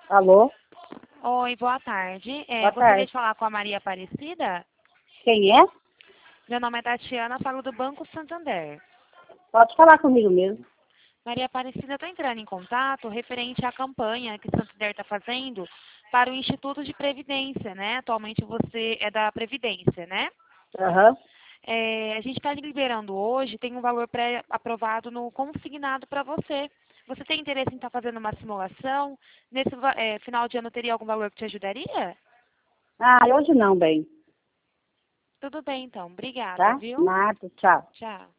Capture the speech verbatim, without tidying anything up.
Alô? Oi, boa tarde. É, Boa gostaria tarde. de falar com a Maria Aparecida? Quem é? Meu nome é Tatiana, falo do Banco Santander. Pode falar comigo mesmo. Maria Aparecida, eu estou entrando em contato referente à campanha que o Santander está fazendo para o Instituto de Previdência, né? Atualmente você é da Previdência, né? Aham. É, a gente está liberando hoje, tem um valor pré-aprovado no consignado para você. Você tem interesse em estar fazendo uma simulação? Nesse va- é, final de ano teria algum valor que te ajudaria? Ah, hoje não, bem. Tudo bem, então. Obrigada, Tá? viu? Nada, tchau. Tchau.